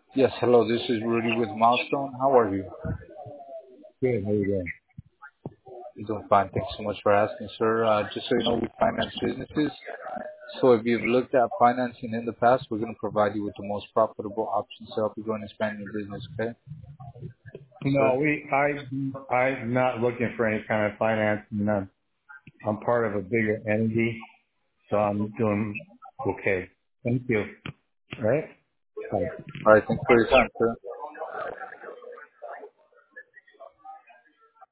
Yes, hello, this is Rudy with Milestone. How are you? Good. How you doing? I'm doing fine. Thanks so much for asking, sir. Just so you know, we finance businesses. So if you've looked at financing in the past, we're going to provide you with the most profitable options to help you grow and expand your business, okay? No, Sir? I'm not looking for any kind of finance. I'm part of a bigger entity, so I'm doing okay. Thank you. All right. Bye. All right, thanks for your time, sir.